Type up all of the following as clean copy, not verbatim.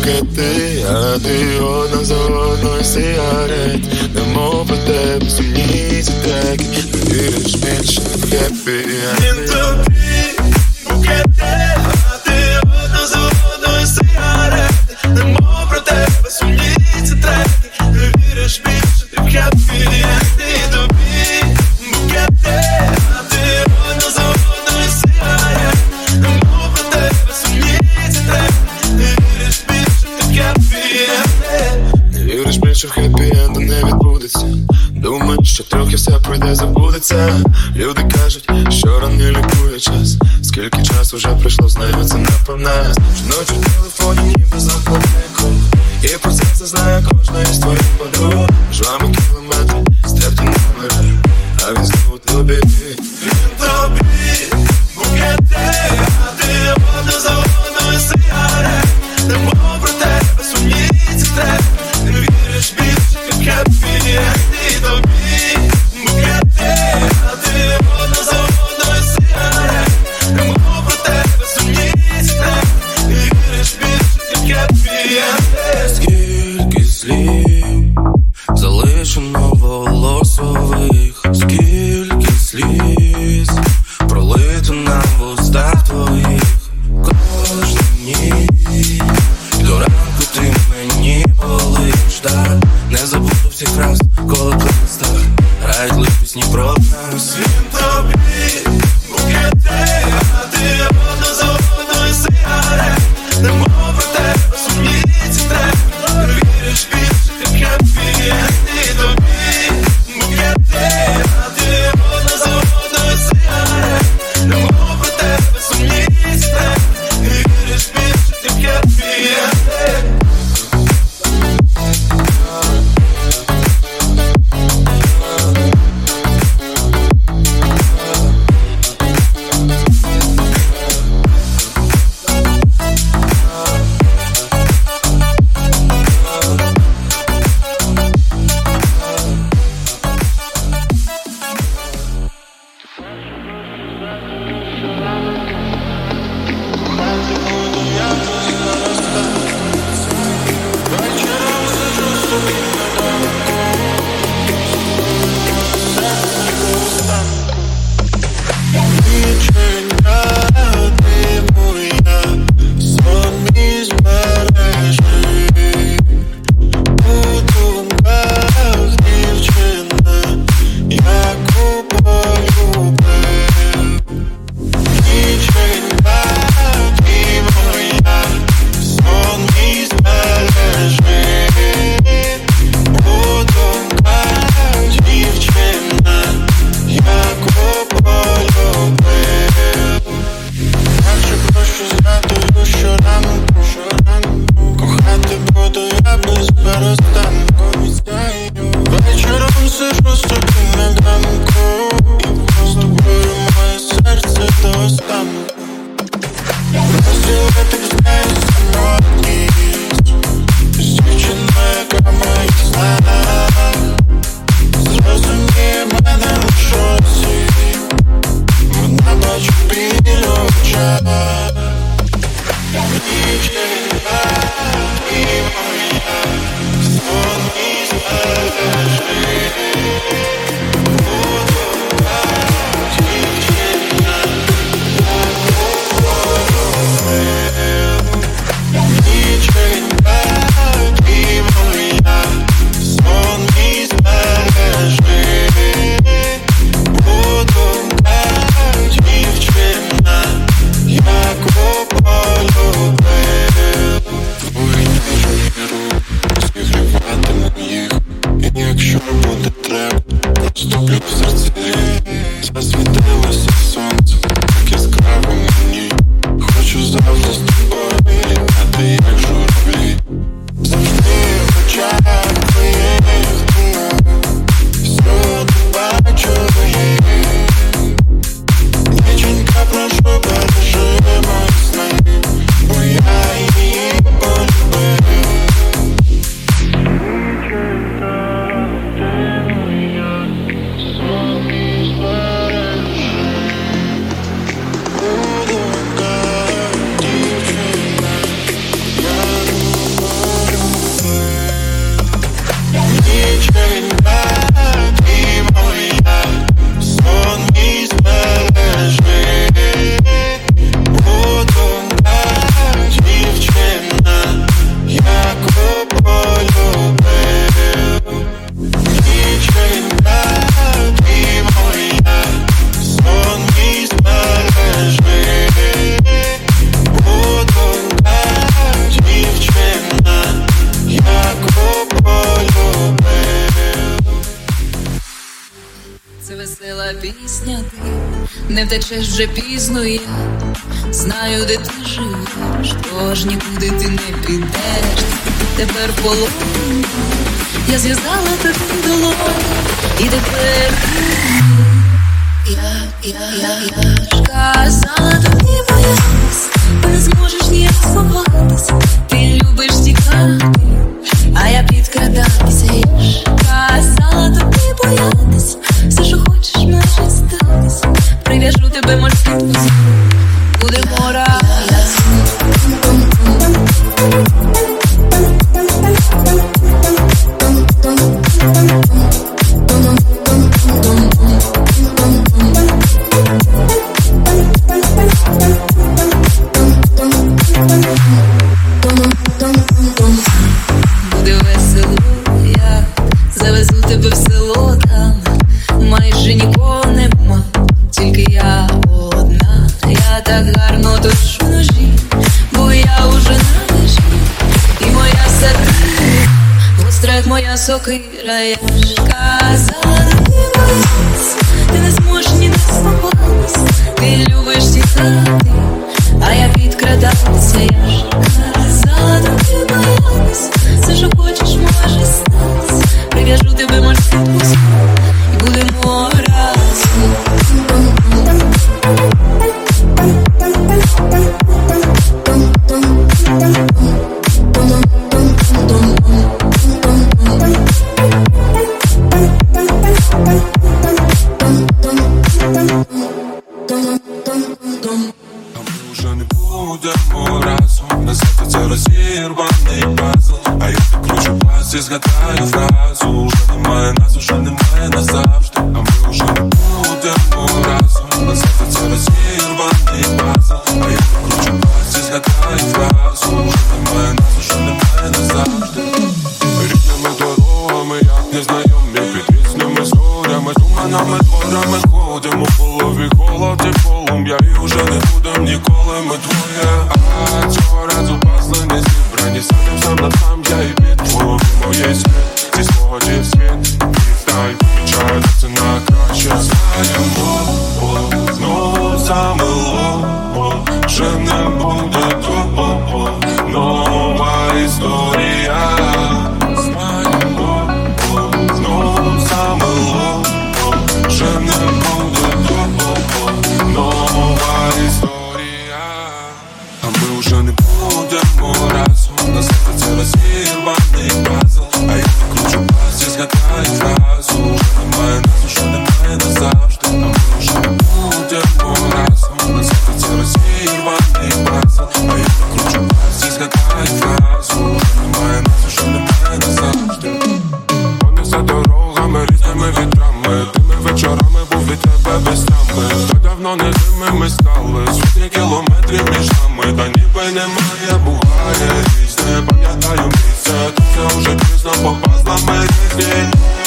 букети, а ти одна за одною сигарет. Немов про тебе сумні ці треки. Не віриш більше в хеппі. Він тобі букети, а ти одна за одною сигарет. Немов про тебе сумні ці треки. Не віриш більше в хеппі. Він тобі букети, а ти одна за одною сигарет. Немов про тебе сумні ці треки. Не віриш більше в хеппі. Не віриш більше в хеппі-енду не відбудеться. Думаєш, що трохи все пройде, забудеться. Люди кажуть, що рани лікує час. Скільки часу вже пройшло, знаю, це напевне. Ночі в телефоні ніби замкнений круг. І про це знає кожна із твоїх подруг. Між вами кілометри, стерті номери, а він знову тобі. Він тобі букети, а ти одна за одною сигарет. Немов про тебе сумні ці треки. Не віриш більше в хеппі. Він тобі букети, а ти одна за одною сигарет. Немов про тебе сумні ці треки. Не віриш більше в хеппі. Скільки слів залишено волосових, скільки сліз пролито на вустах твоїх. Кожну ніч до ранку ти мені болиш, так. Не забуду всіх фраз, коли при листах грають лиш пісні про нас. Він тобі букети, а ти одна за одною сигарет. Немов про тебе сумні ці треки. Не віриш більше в хеппі. Він тобі букети, а ти одна за одною сигарет. Немов про тебе сумні ці треки. Не віриш більше в хеппі. Вечором сижу собі на ганку, і з тобою моє серце до останку. Розділити знає самотність з дівчиною, яка в моїх снах. Зрозуміє мене у шоці, вона бачу біль у очах. Дівчинка і моя, сон із мережі. Дівчинка і моя, сон із мережі. Подумка, дівчина, яку полюбив. Твої ніжні руки зігріватимуть їх. І якщо буде треба, Не втечеш вже пізно, я знаю, де ти живеш, тож нікуди ти не підеш. Тепер в полоні я зв'язала тобі долоні, і тепер я ж казала тобі, боятись, ти не зможеш ніяк сховатись. Ти любиш тікати, а я підкрадатися. Я ж казала тобі, боятись, все, що хочеш, може статись. Прив'яжу тебе морським вузлом, будемо разом. Буде весело, я завезу тебе в село, там майже нікого нема, тільки я одна. Я так гарно тошу ножі, бо я уже на межі, і моя сатира гостра, як моя сокира. Я ж казала, ти боятись, ти не зможеш ніде сховатись. Ти любиш тікати, а я підкрадатися. Я ж казала, тобі боятись, все, що хочеш, може статись. Прив'яжу тебе морським вузлом, і будемо разом. Вже не будемо разом, на серці це розірваний пазл. А я так кручу пас і згадаю фразу: уже немає нас, уже немає назавжди. А ми вже не будемо разом, на серці це розірваний пазл. А я так кручу пас і згадаю фразу: уже немає нас, уже немає назавжди. Рідними дорогами, як незнайомі, під різними зорями, туманами, дворами ходимо, в голові холод і полум'я, і уже не будем ніколи ми двоє. А цього разу пазли не зібрані, сам на сам я і під голові моєї світ, зі свого світ, і знай, помічаю, це на краще. Знаємо, знову замило, вже не буде того, нова історія. Знаємо, знову замило, вже не буде того, нова історія. А ми вже не будемо разом, на серці це розірваний пазл. А я так кручу пас і згадаю фразу: уже немає нас, уже немає назавжди. А ми вже не будемо разом, на серці це розірваний пазл. А я так кручу пас і згадаю фразу: уже немає нас, уже немає назавжди. Понесе дорогами, різними вітрами, тими вечорами був від тебе без тями. Та давно не тими ми стали, сотні кілометрів між нами, та ніби немає, буває різне. Пам'ятаю місце, та це вже пізно, бо пазлами різні.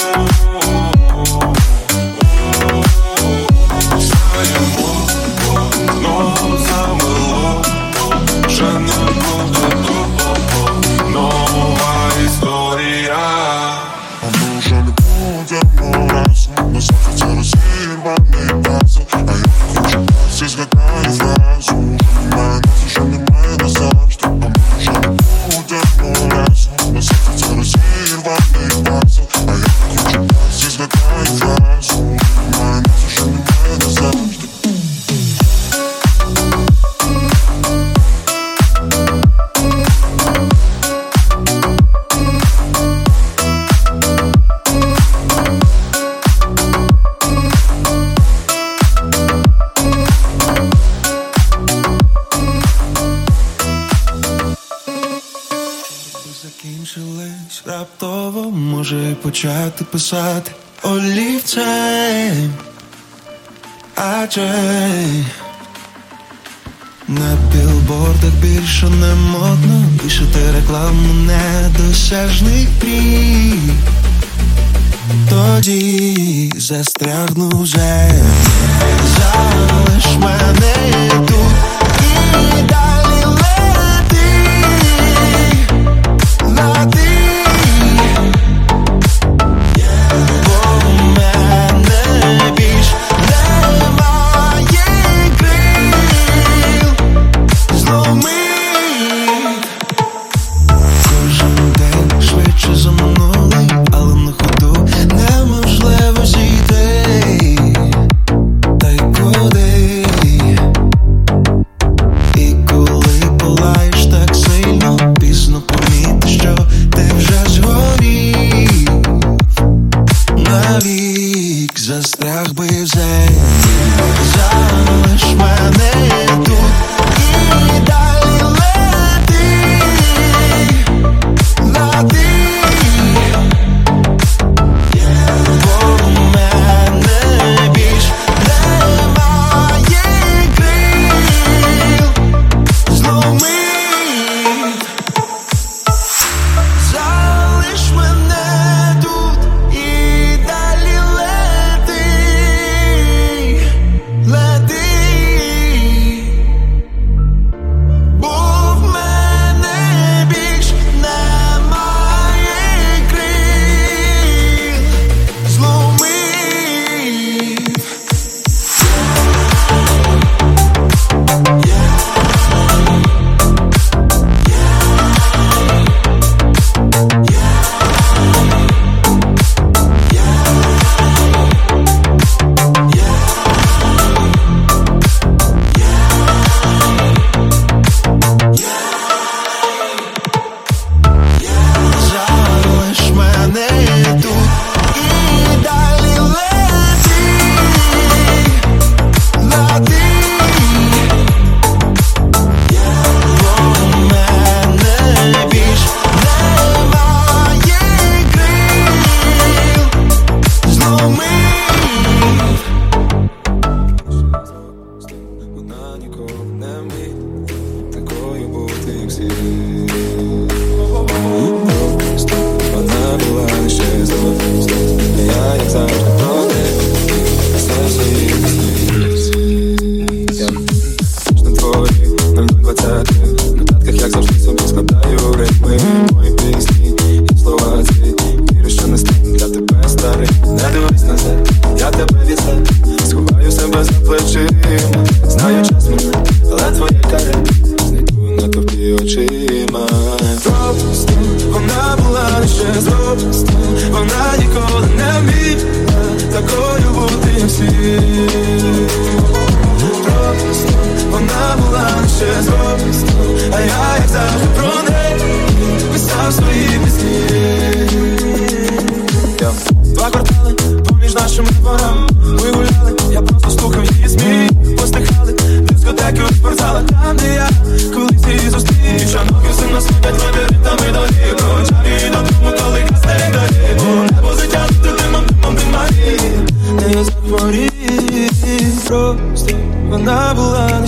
Знаємо, знову замило, вже не буде того, нова історія. А ми вже не будемо разом, на серці це розірваний пазл. А я так кручу пас і згадаю фразу: уже немає нас, уже немає назавжди. А ми вже не будемо разом, на серці це розірваний пазл. А я так кручу пас і згадаю фразу: уже немає нас, уже немає назавжди. Закінчились раптово, може й почати писати олівцем, адже на білбордах більше не модно пишете рекламу недосяжних мрій. Тоді застрягну вже, залиш мене тут і далі лети. Бо в мене більш немає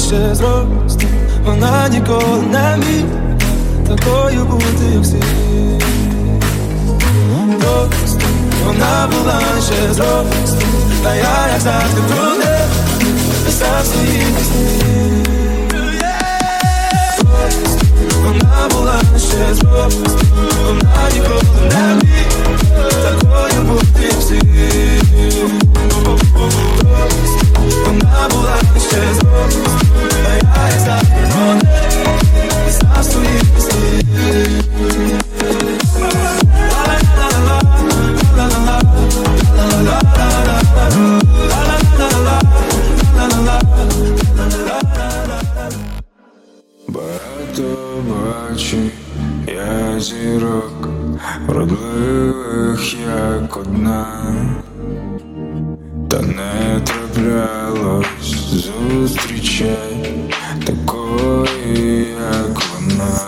ще зросту. Вона ніколи не міг такою бути, як всі. Просто вона була ще зросту, та я, як завжди, про неї писав свої пісні. Просто вона була ще зросту, вона ніколи не міг такою бути, як всі. Вона була ще зросту, та я, як завжди, про неї писав свої пісні. Багато бачу я зірок, вродливих як одна, та не траплялось зустрічай такої, як вона.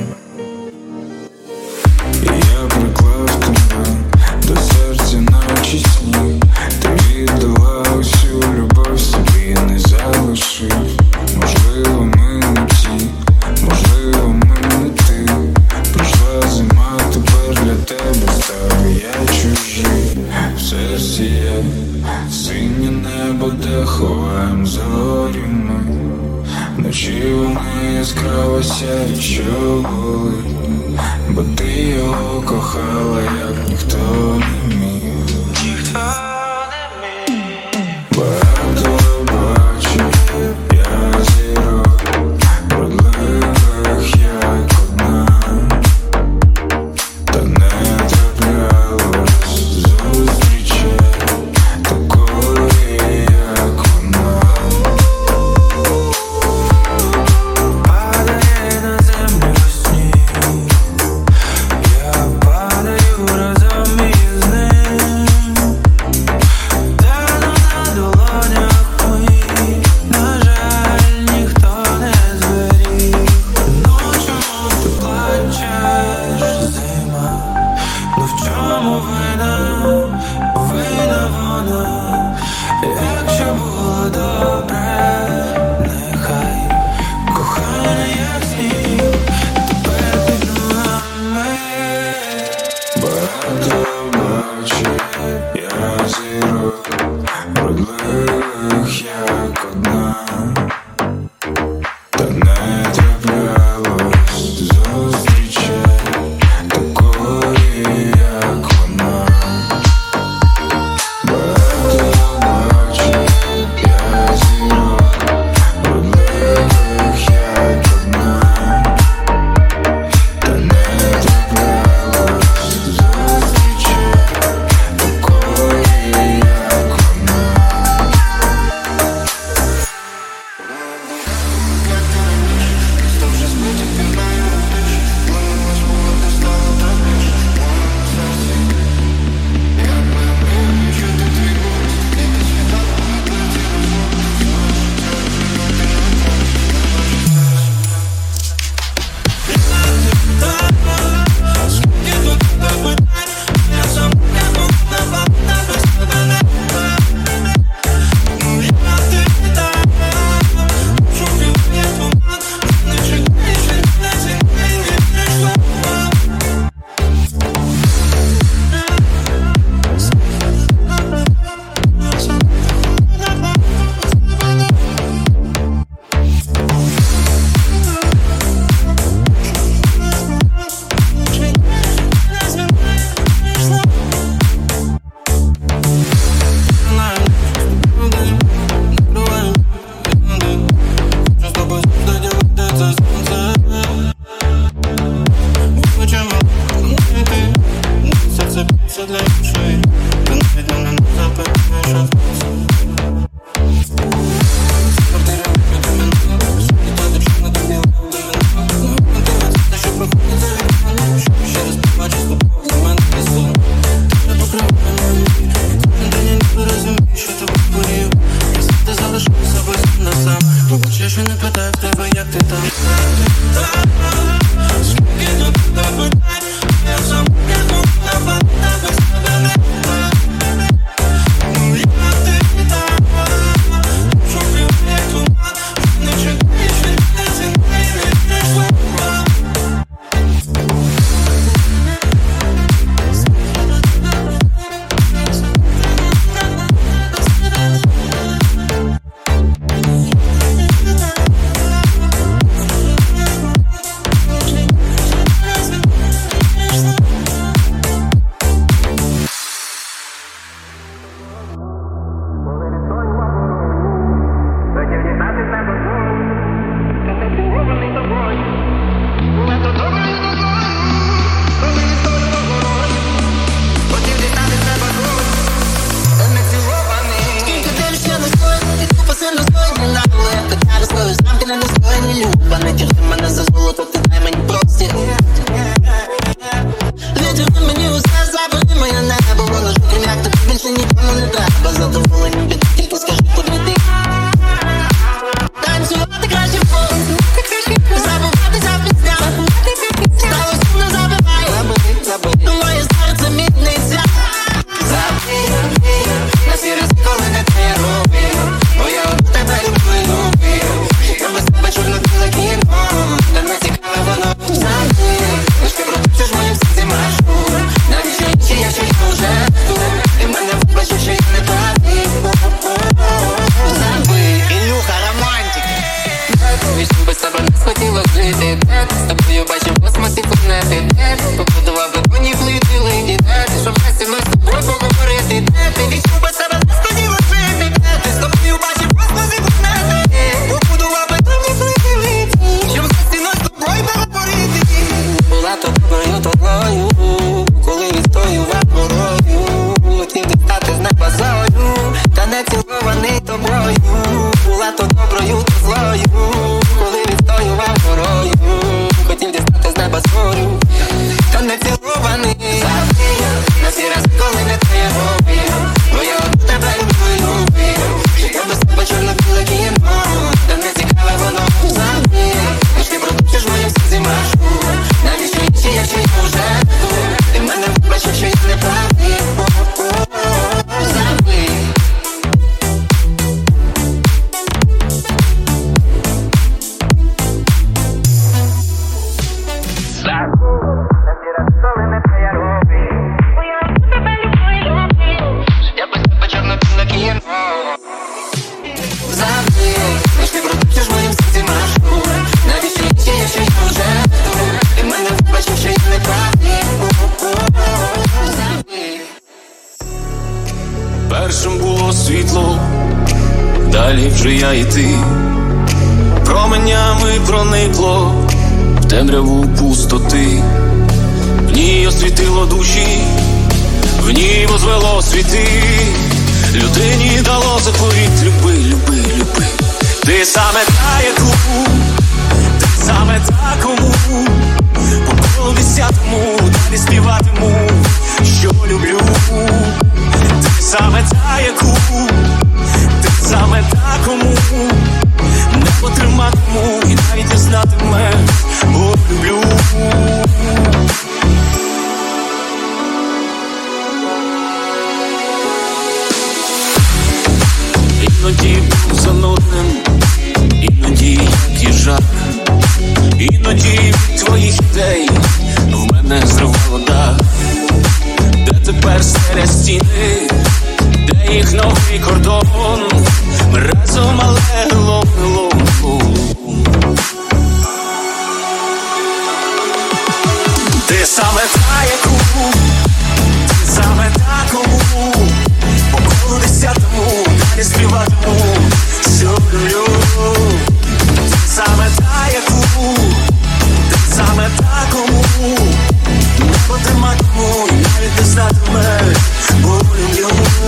Я приклав тебе до серця, наче сніг. Ти віддала усю любов, собі не залишив. Можливо, ми не ті, можливо, ми не ти. Пройшла зима, тепер для тебе став я чужий. В серці є синє небо, де ховаєм зорі ми. Вночі вони яскраво сяють, що болить, бо ти його кохала, як ніхто не міг. Багато бачу я зірок, вродливих як одна, та не траплялось зустрічай такої, як вона. Падає на землю сніг, я падаю разом із ним. тобою, була то доброю, то злою, коли відстоював горою, хотів дістати з неба зорю, та не цілований завжди, на всі рази, коли не твоя робив, бо я от тебе люблю, життя без тебе чорно-біле кіно, та не цікаве воно завжди, лиш ти продовжиш моїм серці маршу, навіщо інші, якщо я вже тут, ти мене вибачив, що я не правий, завжди. Першим було світло, далі вже я і ти. Променями проникло в темряву пустоти. В ній освітило душі, в ній возвело світи. Людині дало заповіт: люби, люби, люби. Ти саме та, яку, ти саме та, кому по колу десятому далі співатиму, що люблю. Ти саме та, яку, ти саме та, кому не потриматиму і навіть не знатимеш, бо люблю. Іноді був занудним, іноді як їжак, іноді від твоїх ідей в мене зривало дах. Де тепер стеля стіни, де їх новий кордон, ми разом, але лом. Ти саме та, яку, ти саме та, кому по колу десятому далі співатиму, що люблю. Ти саме та, яку, ти саме та, кому не потриматиму і навіть не знатимеш, бо люблю.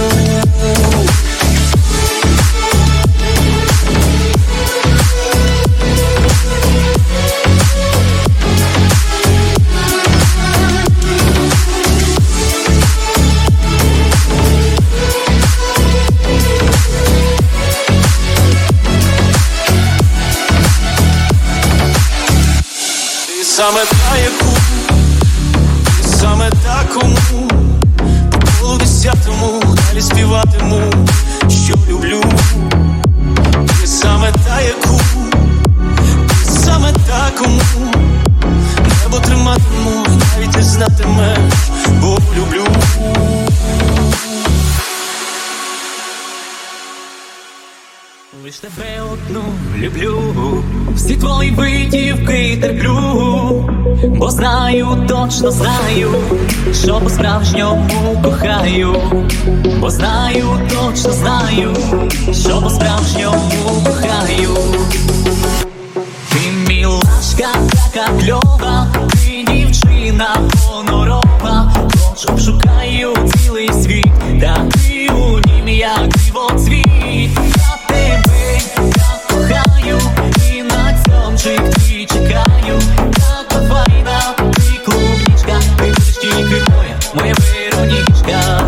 Саме та, яку, ти саме та, кому по колу десятому далі співатиму, що люблю. Ти саме та, яку, ти саме та, кому небо триматиму і навіть не знатимеш, бо люблю. Лиш тебе одну люблю, всі твої витівки терплю, бо знаю, точно знаю, що по-справжньому кохаю, бо знаю, точно знаю, що по-справжньому кохаю. Ти мілашка така кльова, ти дівчина гонорова, хоч обшукаю цілий світ, та ти у нім як дивоцвіт. Тебе я кохаю і на цьомчик твій чекаю. Така файна ти клубничка, ти будеш тільки моя Веронічка.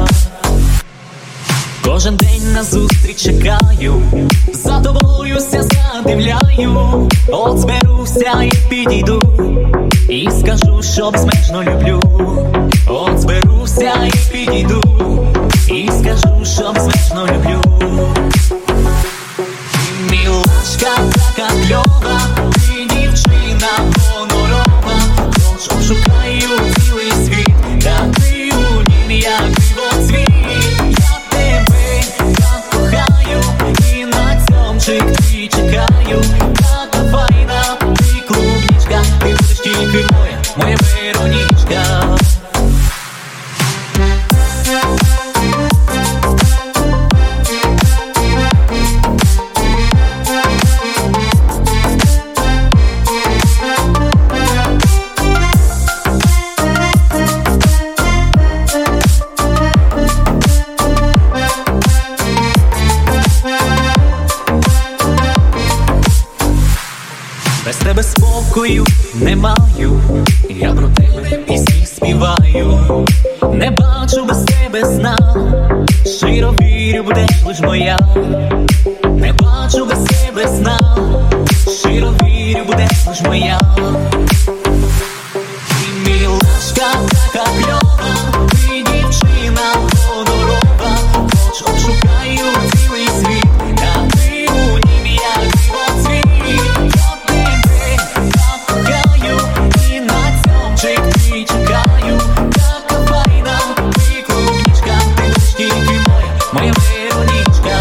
Кожен день на зустріч чекаю, за тобою ся задивляю. От зберуся і підійду, і скажу, що безмежно люблю. От зберуся і підійду, і скажу, що безмежно люблю. Мілашка така кльова, ти дівчина гонорова, хоч обшукаю цілий світ, та ти у нім як дивоцвіт. Я тебе так кохаю і на цьомчик твій чекаю. Така файна ти клубничка, ти будеш тільки моя Веронічка. тобою не маю, я про тебе пісні співаю. Не бачу без тебе сна, щиро вірю, будеш лиш моя. Не бачу без тебе сна, щиро вірю, будеш лиш моя. Ти милашка така кльова, ти дівчина гонорова, хоч обшукаю цілий світ, та ти у нім як дивоцвіт. Я тебе так кохаю, і на цьомчик ти чекаю. Така файна, ти клубничка, ти ж тільки моя Вероничка.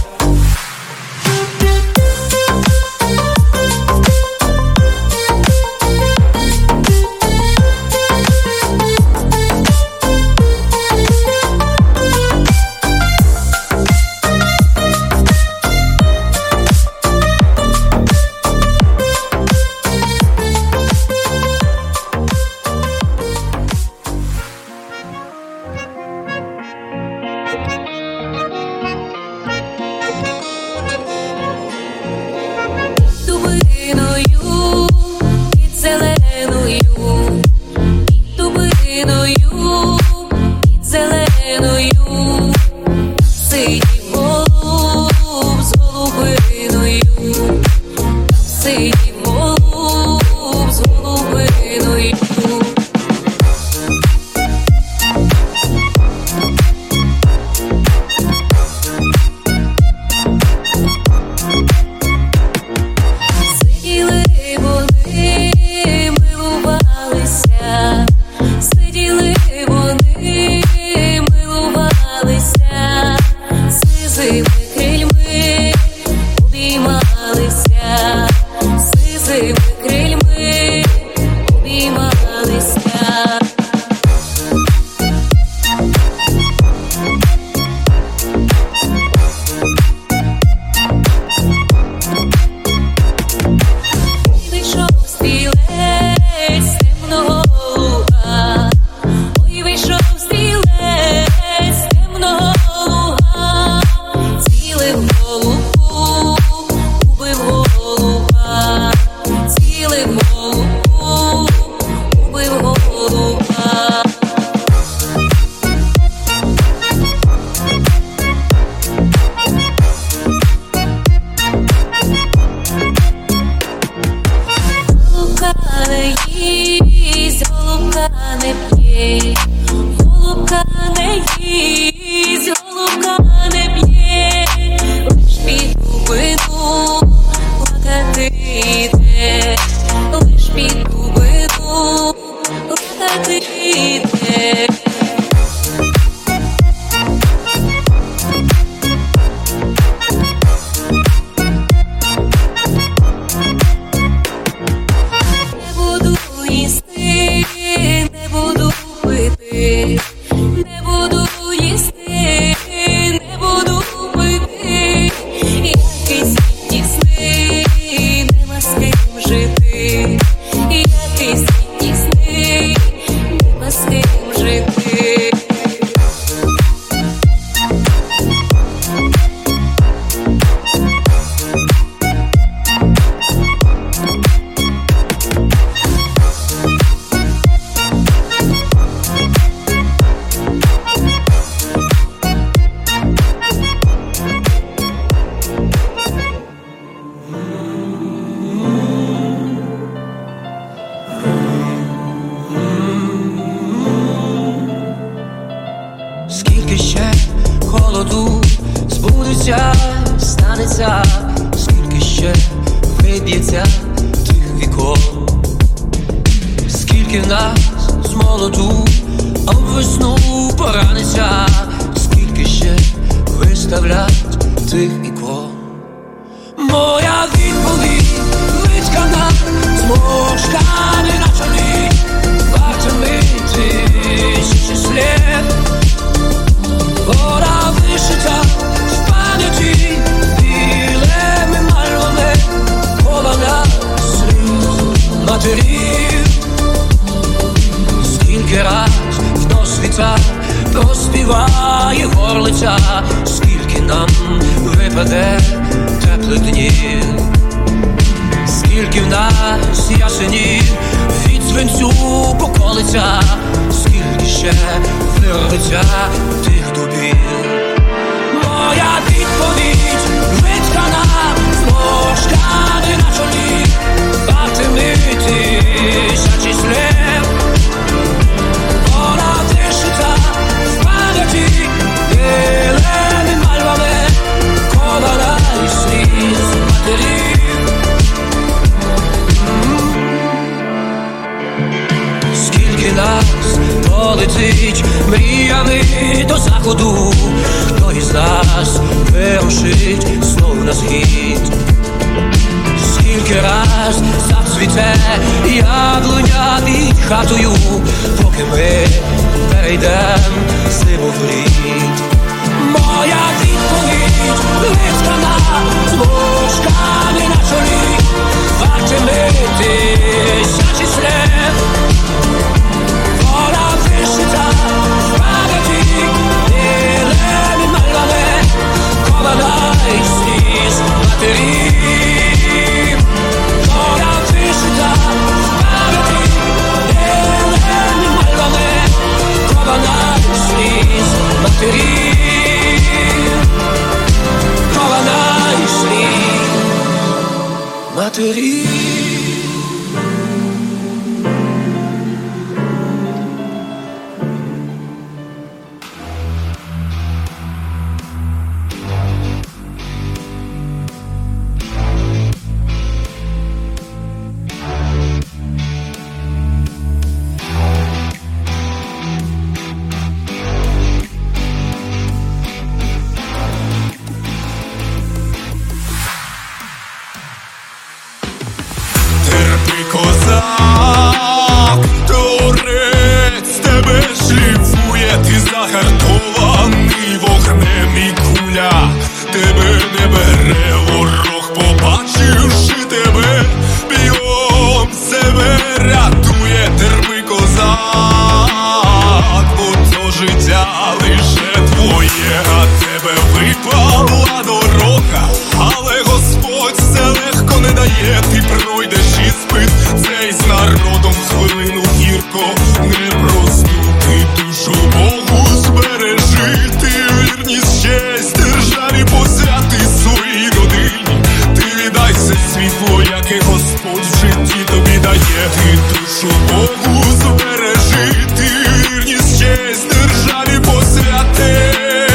Дубиною під зеленою, під дубиною під зеленою сидів голуб з голубиною, сидів голуб з голубиною. Сиділи вони, милувалися, сиділи вони, милувалися, сизими крильми обіймалися, сизими крильми обіймалися. Вийшов стрілець темного луга, ой, вийшов стрілець темного луга, цілив голубку, убив голуба, цілив голубку, убив голуба. Голубка не їсть, голубка не п'є, голубка не їсть, голубка не п'є, лиш під дубину плакати йде, лиш під дубину плакати йде. Не буду їсти, не буду пити, не буду їсти, не буду пити. Якийсь тісний, нема з ким жити. Якийсь тісний, нема з ким жити. Скільки ще холоду збудеться, станеться, скільки ще виб'ється тих вікон, скільки в нас з молоду об весну пораниться, скільки ще виставлять тих ікон. Моя відповідь вичкана, зморшками на чолі, вартими тисячі слід. Вода вишита в пам'яті білими мальвами, повна сліз матерів. Скільки раз в нос вітер проспіває горлиця, скільки нам випаде теплих днів. скільки в нас ясенів від свинцю по колицях, скільки ще вирветься тих дубів. Моя відповідь виткана ложками на чолі, вартими тисячі слів. Вона вишита в пам'яті білими мальвами, кована із сліз матерів. Скільки нас полетить мріями до заходу, хто із нас вирушить знов на схід. Скільки раз зацвіте яблуня під хатою, поки ми перейдем зиму в лід. Моя відповідь виткана ложками на чолі, вартими тисячі слів. Вона вишита в пам'яті білими мальвами, кована із сліз матерів. Вона вишита в пам'яті білими мальвами, кована із сліз матерів. Кована із сліз матерів. Козак, торець тебе шліфує, ти загартований вогнем і куля тебе не бере ворог, побачивши тебе, бігом себе рятує. Терпи, козак, бо то життя лише твоє, а тебе випала дорога, але Господь все легко не дає, ти пройдеш іспит цей з народом хвилину гірко непросту. Ти душу Богу збережи, ти вірність, честь державі посвяти своїй родині. Ти віддай все світло, яке Господь в житті тобі дає. Ти душу Богу збережи, ти вірність, честь державі посвяти.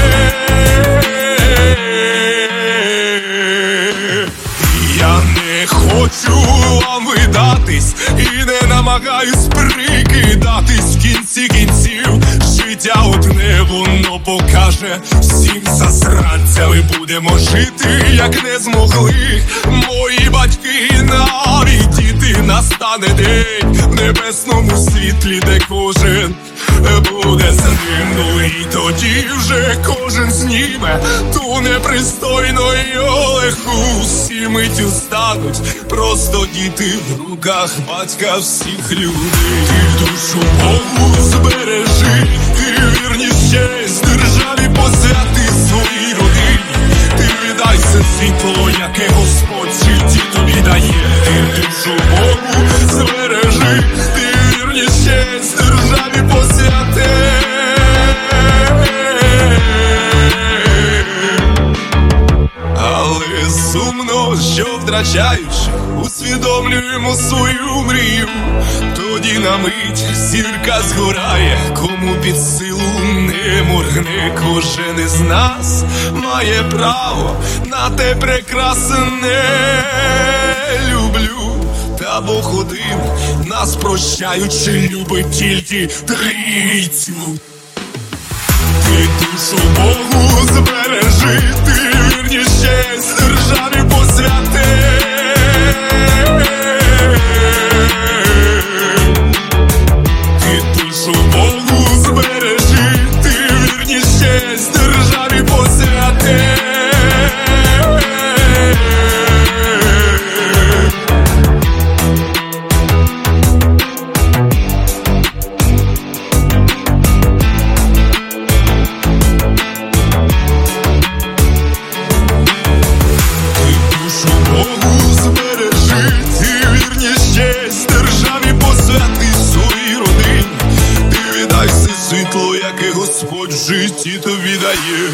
Я не хочу вам видатись і не намагаюсь прикидатись. В кінці кінців життя одне, воно покаже всім засранцям, і будемо жити, як не змогли мої батьки, навіть діти. Настане день в небесному світлі, де кожен буде з ним, ну і тоді вже кожен зніме ту непристойну й олегу. Всі миттю стануть просто діти в руках батька всіх людей. Ти душу Богу збережи, ти вірність, честь державі посвяти своїй родині. Ти віддай все світло, яке Господь в житті тобі дає. Ти душу Богу збережи, ти вірність, честь державі посвяти. Але сумно, що втрачаючи, усвідомлюємо свою мрію. Тоді на мить зірка згорає, кому під силу не моргне. Кожен із нас має право на те прекрасне. Люблю, та Бог один нас прощаючи любить тільки трійцю. Ти душу Богу збережи, ти вірність, честь державі посвяти. Ти душу Богу збережи, ти вірність, честь державі посвяти. Богу збережи, ти світло, яке Господь в житті тобі дає.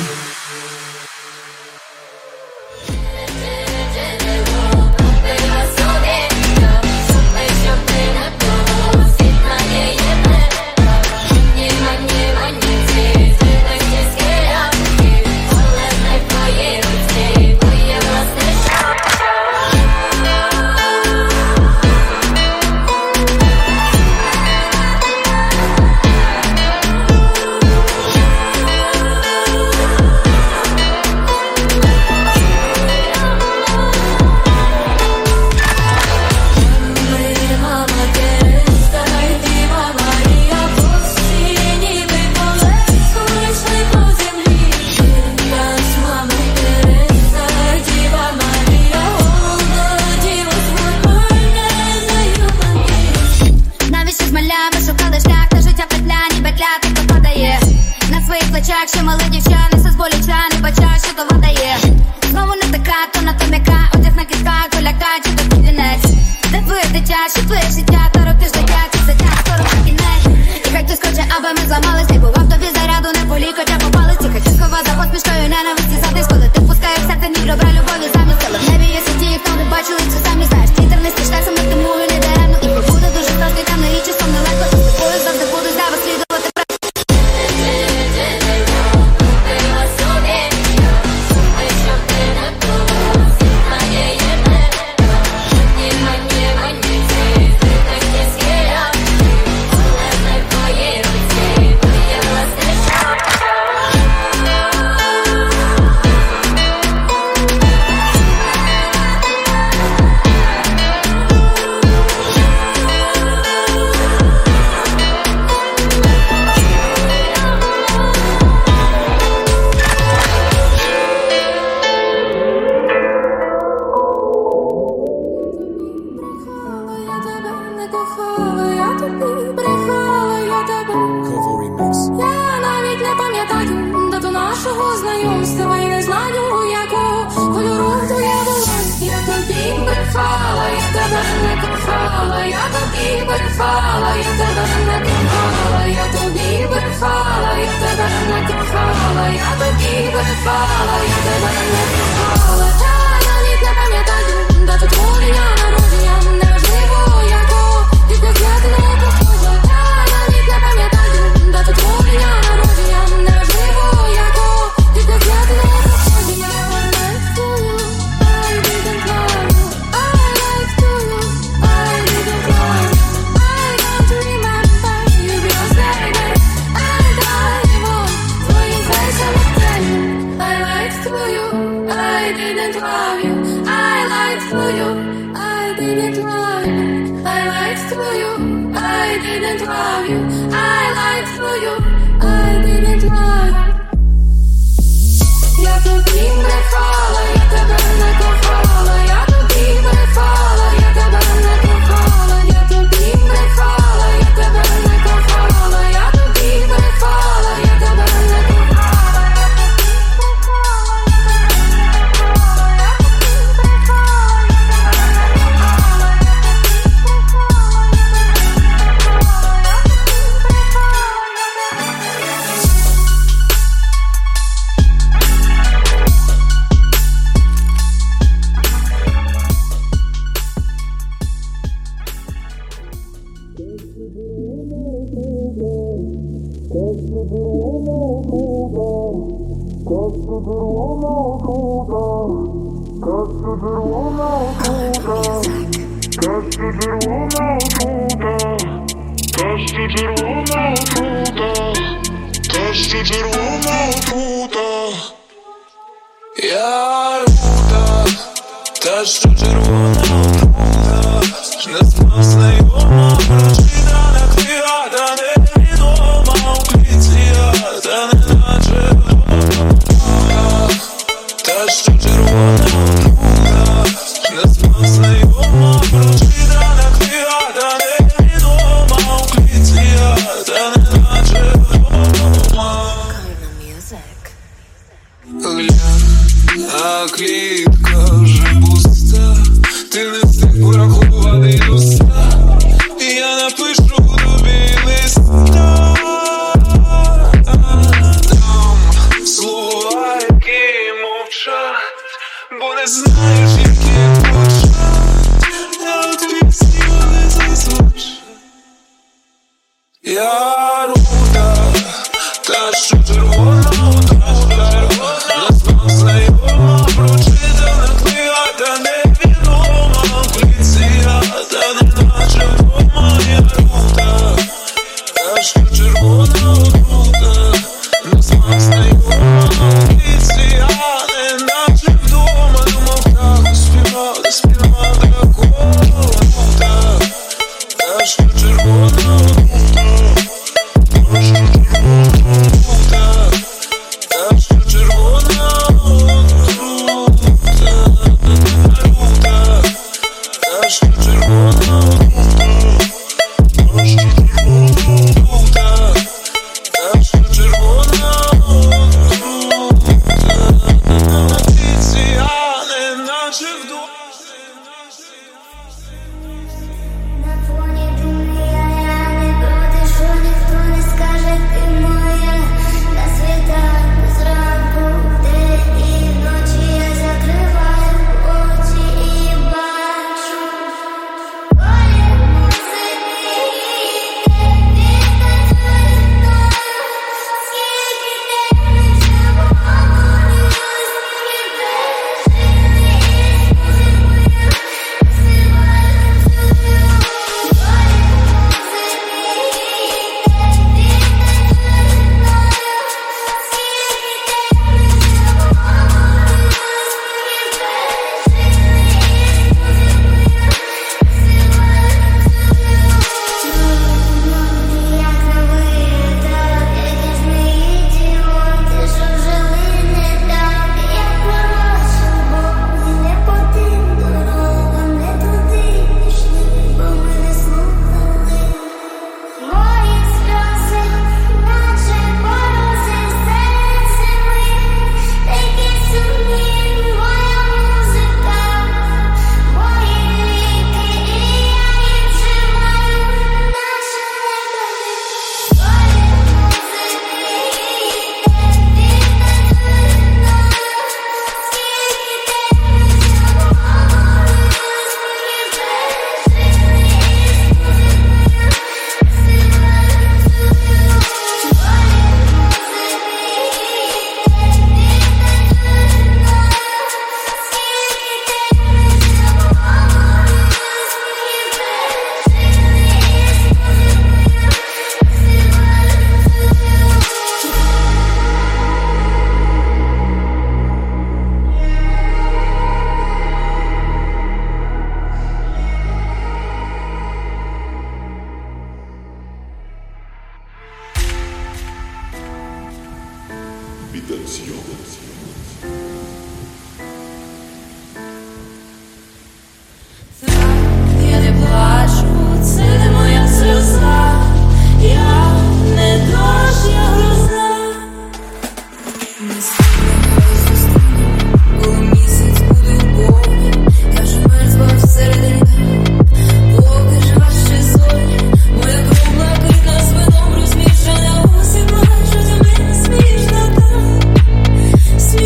Що мали дівчани, все зболічани, бача, що то видає. Знову не така, то на то м'яка, одяг на кітках, то лякає, чи то кінець. Де твоє дитя, що твоє життя, та роки ж летять, і затяг, скоро на кінець. І хай хтось хоче, аби ми зламались, не бував тобі заряду, не полі, хоча попались. І хай хтось хова за посмішкою ненависті завдись, коли ти впускаєш серце, ні добра любові замість. Але в небі є світі, хто не бачили, це самі знаєш. Вітер не стішне, саме тому і не даремно. І буде дуже страшно, і там не річі, сам нелегко. З тобою завжди буду за вас слідувати. Я рута, та що червона отрута, не знайома прочитана книга, та невідома у клітці, та не наче вдома. Та що червона отрута, не знайома прочитана книга, та невідома у клітці, та не наче вдома. А клітка вже пуста, ти не встиг порахувати уста, і я напишу тобі листа. Я рута, та що червона отрута, назвав знайома, прочитана книга, та невідома поліція, та неначе вдома. Я рута, та що червона отрута, назвав знайома поліція, неначе вдома. Думав так, співав такого рута, та що червона отрута. Я не плачу, це не моя сльоза, я не дощ, я гроза. Ми зустрінемо, коли місяць буде у повні, я вже мертва всередині, поки жива ще зорі, моя кров блакитна з вином розмішана, усі плачуть, а ми смішна так.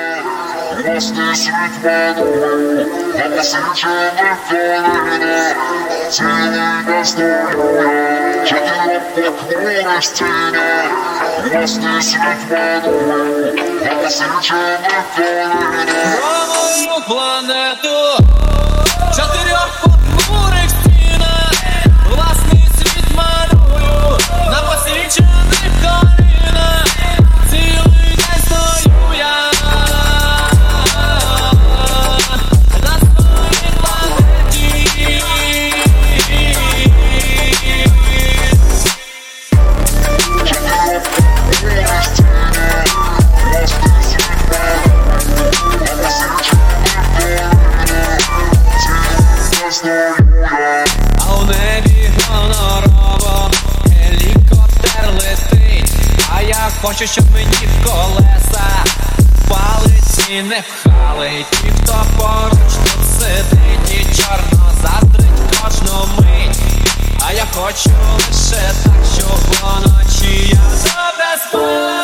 Власний світ манує, а посвічених долина, цілий не стоює, чотирьох похмурих стінах. Власний світ манує, а посвічених долина. Нову планету чотирьох похмурих стінах. Власний світ малюю на посвічених колінах. Цілий день стою я на своїй планеті. А у небі гонорово гелікоптер летить, а я хочу, щоб мені в колеса палиці не пхали. Ті, хто поруч тут сидить і чорно заздрить кожну мить. А я хочу лише так, щоб вночі я добре спав.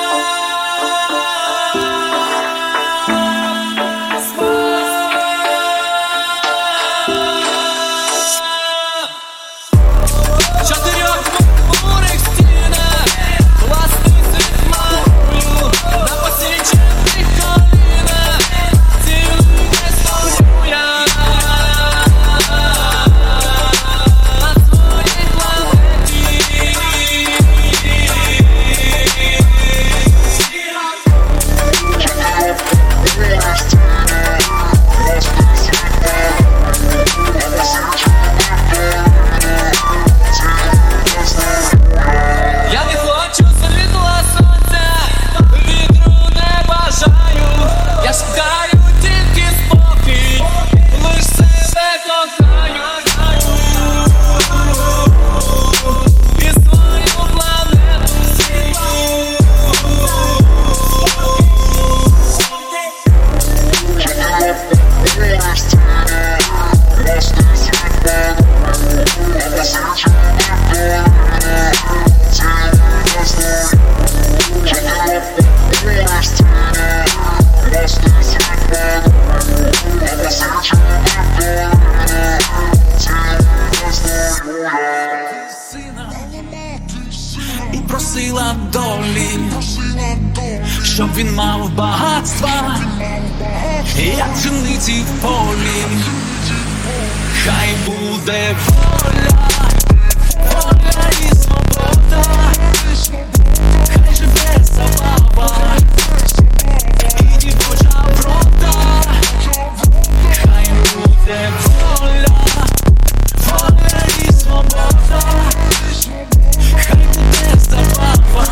І просила долі, щоб він мав багатства, як пшениці в полі. Хай буде воля, воля і свобода, хай живе забава і дівоча врода. Хай буде воля, воля і свобода, хай буде забава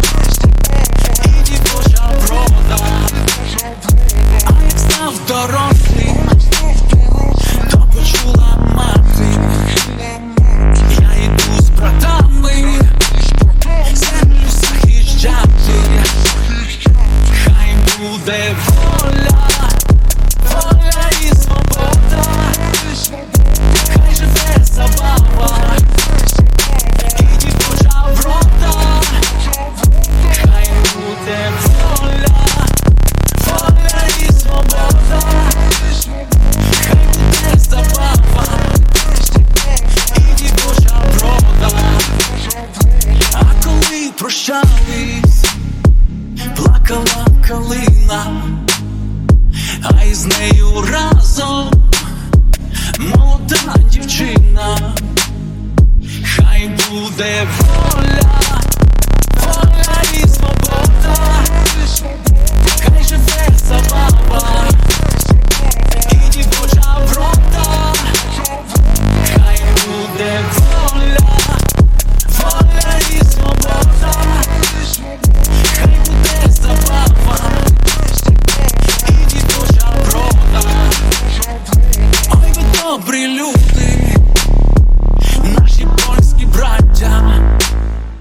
і дівоча врода. А як став дорослим, то почула мати: я йду з братами землю захищати. Хай буде воля, воля і свобода, хай живе забава і дівоча врода. Хай буде воля, воля і свобода, хай буде забава і дівоча врода. А коли прощались, плакала калина, а із нею разом молода дівчина. Хай буде воля, воля і свобода, хай живе забава і дівоча врода. Хай буде воля, воля і свобода, хай буде забава і дівоча врода. Ой, ви добрі люди, наші польські браття,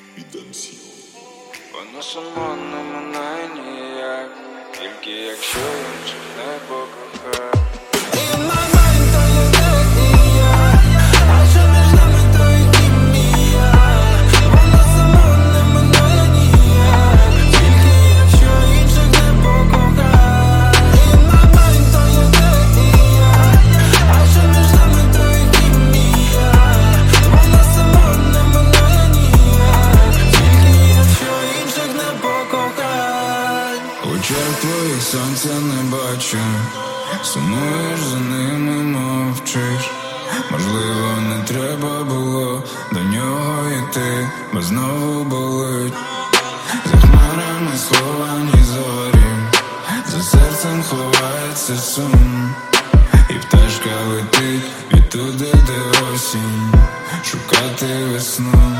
Вона сама на мене ніяк, тільки якщо інших не покохає. Твоїх сонця не бачу, сумуєш за ними, мовчиш. Можливо, не треба було до нього йти, бо знову болить. За хмарами сховані зорі, за серцем ховається сум. І пташка летить відтуди, де осінь, шукати весну.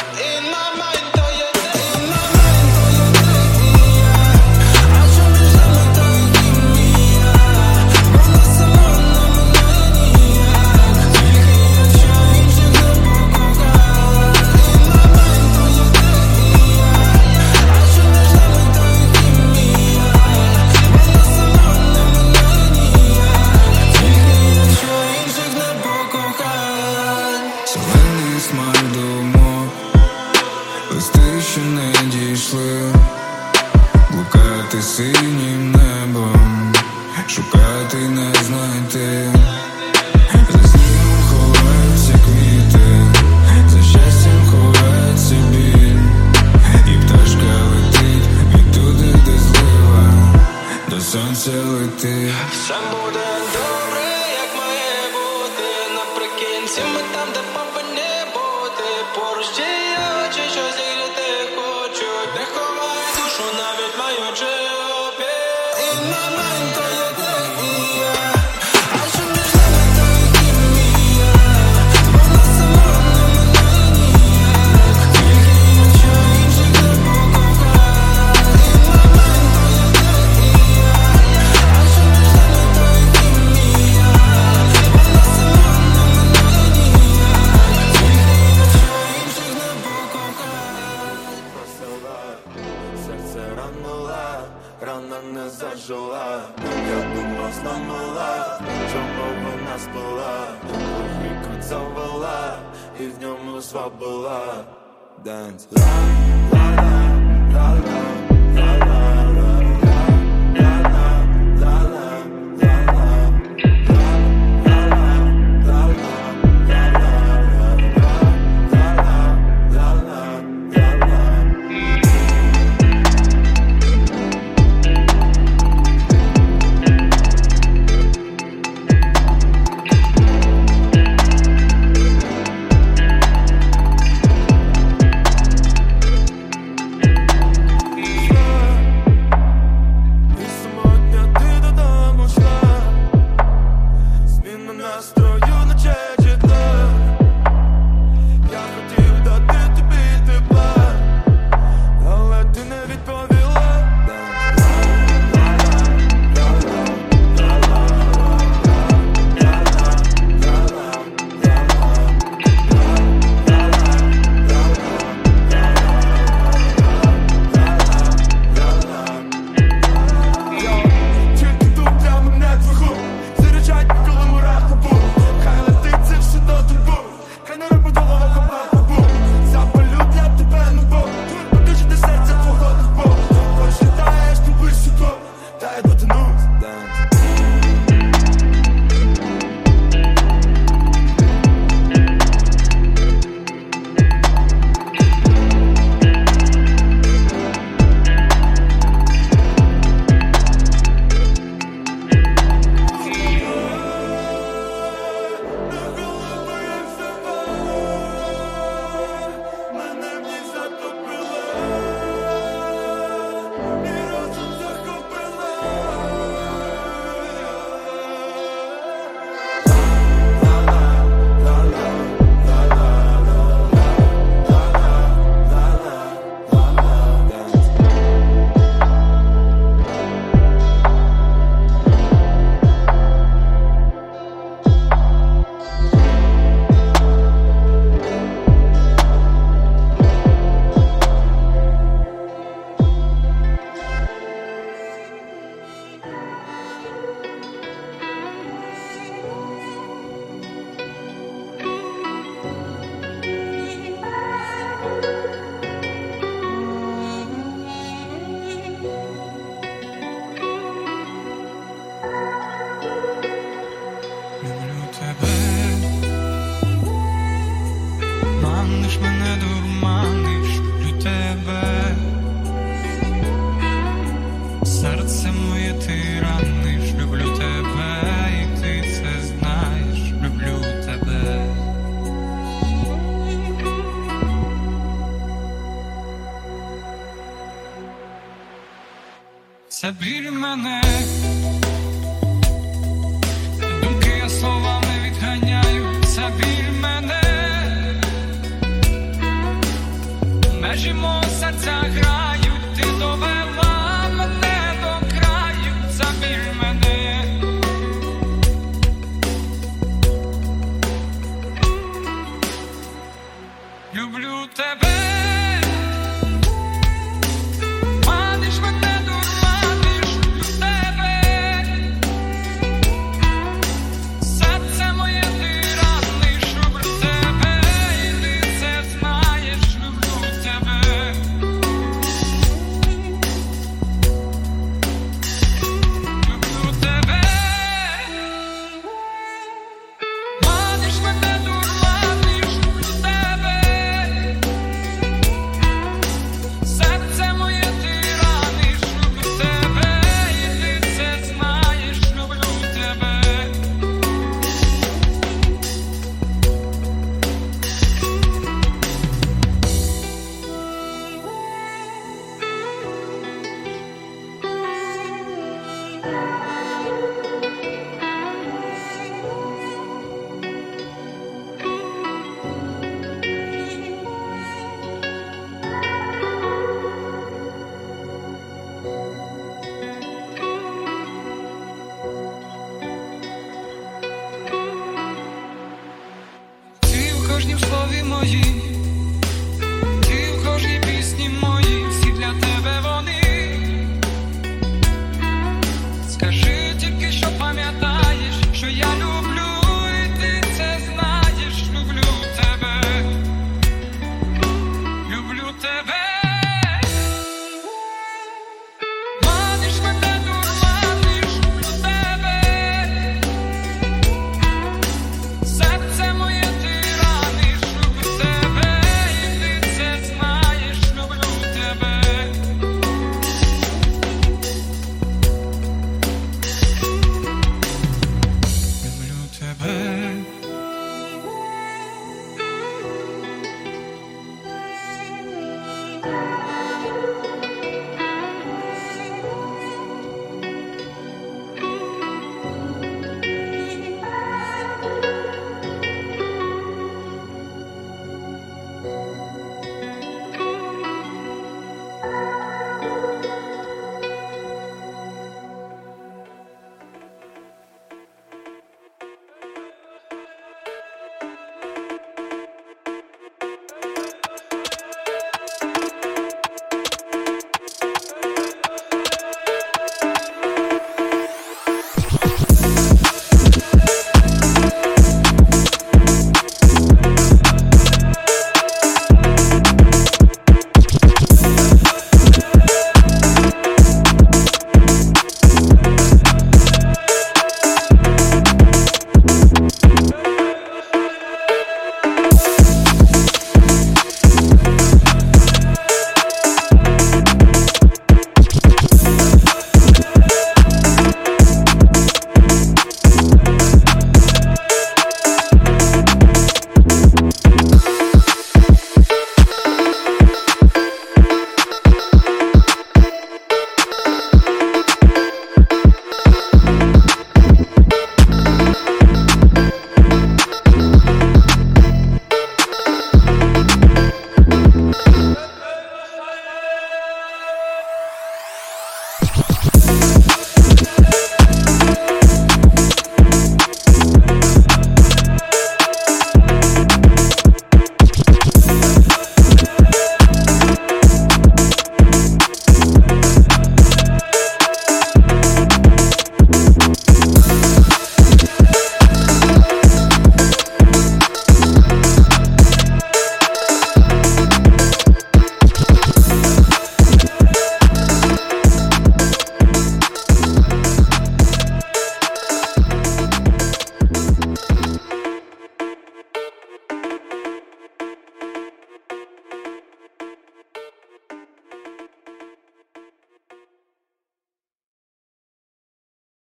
Ще не дійшли, блукати синім небом, шукати не знайти. За снігом ховаються квіти, за щастям ховається біль. І пташка летить відтуди, де злива, до сонця летить. Все буде добре, як має бути. Наприкінці ми там, де повинні бути. Поруч ті очі, що зігріти хочуть. Не ховай душу, навіть маючи опір. І моменту є ти і я. А що між нами, то і хімія. Вона сама на мене ніяк. Тільки якщо інших не покохає. І моменту є ти і я. А що між нами, то і хімія. Вона сама на мене ніяк. Тільки якщо інших не покохає. Просила, серце ранула, рана не зажила. Я думав, знамила, чому вона спала. Вікон завела, і в ньому звабила. Денс. це біль мене. Думки я словами відганяю, це біль мене. Межі мого серця грають, ти довела мене до краю, це біль мене. Люблю тебе.